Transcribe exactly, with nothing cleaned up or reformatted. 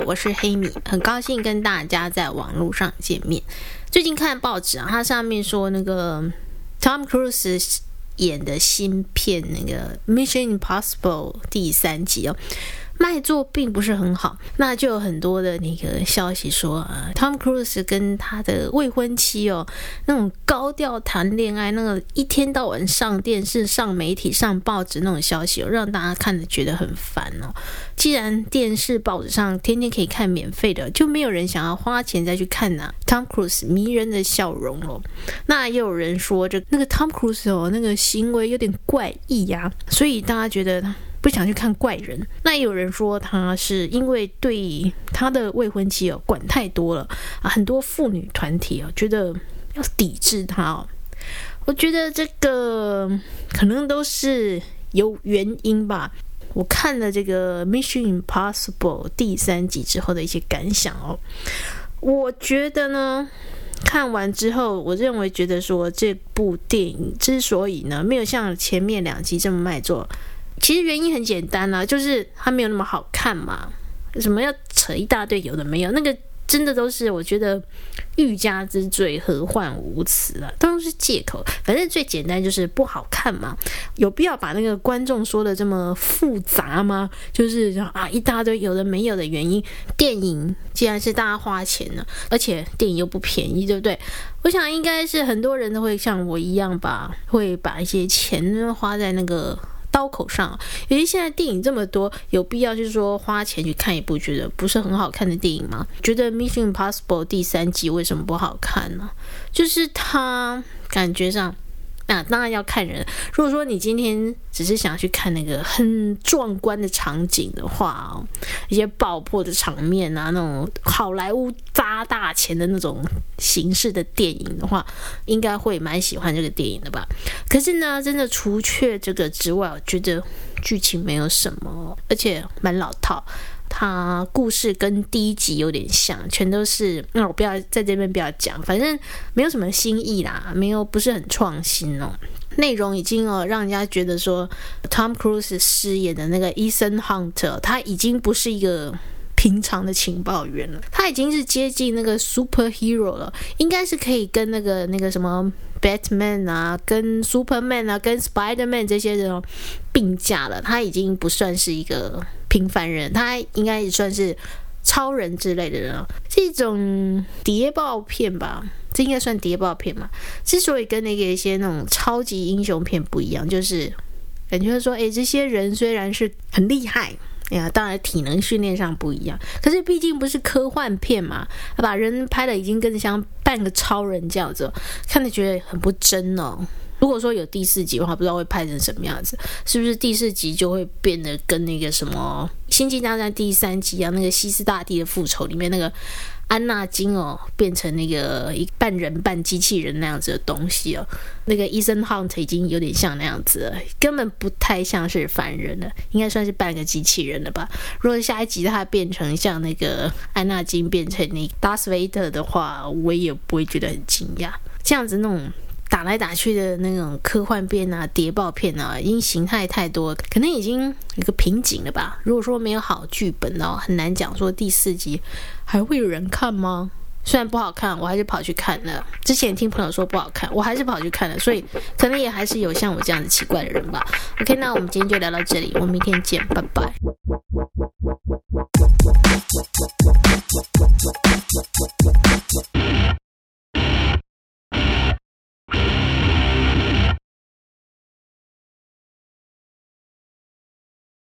我是黑米，很高兴跟大家在网络上见面。最近看报纸啊，它上面说那个 Tom Cruise 演的新片那个 Mission Impossible 第三集哦，卖座并不是很好，那就有很多的那个消息说啊 Tom Cruise 跟他的未婚妻哦，那种高调谈恋爱，那个一天到晚上电视、上媒体、上报纸那种消息哦，让大家看着觉得很烦哦。既然电视、报纸上天天可以看免费的，就没有人想要花钱再去看啊 Tom Cruise 迷人的笑容哦。那也有人说，这那个 Tom Cruise 哦，那个行为有点怪异呀、啊，所以大家觉得他不想去看怪人。那也有人说他是因为对他的未婚妻哦管太多了啊，很多妇女团体哦觉得要抵制他哦。我觉得这个可能都是有原因吧。我看了这个 Mission Impossible 第三集之后的一些感想哦，我觉得呢，看完之后，我认为觉得说这部电影之所以呢没有像前面两集这么卖座，其实原因很简单啦、啊，就是它没有那么好看嘛。什么要扯一大堆有的没有，那个真的都是我觉得欲加之罪何患无辞啊，都是借口。反正最简单就是不好看嘛，有必要把那个观众说的这么复杂吗？就是啊一大堆有的没有的原因。电影既然是大家花钱了，而且电影又不便宜，对不对？我想应该是很多人都会像我一样吧，会把一些钱花在那个刀口上。尤其现在电影这么多，有必要就是说花钱去看一部觉得不是很好看的电影吗？觉得 Mission Impossible 第三集为什么不好看呢？就是它感觉上那、啊、当然要看人。如果说你今天只是想去看那个很壮观的场景的话哦，一些爆破的场面啊，那种好莱坞砸大钱的那种形式的电影的话，应该会蛮喜欢这个电影的吧。可是呢，真的除却这个之外，我觉得剧情没有什么，而且蛮老套。它故事跟第一集有点像，全都是那、嗯、我不要在这边不要讲，反正没有什么新意啦，没有不是很创新哦。内容已经哦让人家觉得说 Tom Cruise 饰演的那个 Ethan Hunt 他已经不是一个平常的情报员了，他已经是接近那个 superhero 了，应该是可以跟那个那个什么 Batman 啊，跟 Superman 啊，跟 Spider-Man 这些人、哦、并驾了。他已经不算是一个平凡人，他应该也算是超人之类的人了。这种谍报片吧，这应该算谍报片嘛。之所以跟那个一些那种超级英雄片不一样，就是感觉说，哎，这些人虽然是很厉害。呀，当然体能训练上不一样，可是毕竟不是科幻片嘛，把人拍的已经跟像半个超人这样子，看着觉得很不真哦。如果说有第四集的话，不知道会拍成什么样子，是不是第四集就会变得跟那个什么《星际大战》第三集啊，那个西斯大帝的复仇里面那个安纳金哦，变成那个一半人半机器人那样子的东西哦。那个 Ethan Hunt 已经有点像那样子了，根本不太像是凡人了，应该算是半个机器人了吧。如果下一集他变成像那个安纳金变成那 Darth Vader 的话，我也不会觉得很惊讶。这样子那种打来打去的那种科幻片啊、谍报片啊，已经形态太多，可能已经有个瓶颈了吧。如果说没有好剧本哦，很难讲说第四集还会有人看吗？虽然不好看，我还是跑去看了。之前听朋友说不好看，我还是跑去看了，所以可能也还是有像我这样子奇怪的人吧。OK， 那我们今天就聊到这里，我们明天见，拜拜。